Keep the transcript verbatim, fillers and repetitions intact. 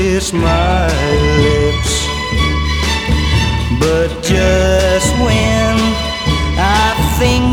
kiss my lips. But just when I think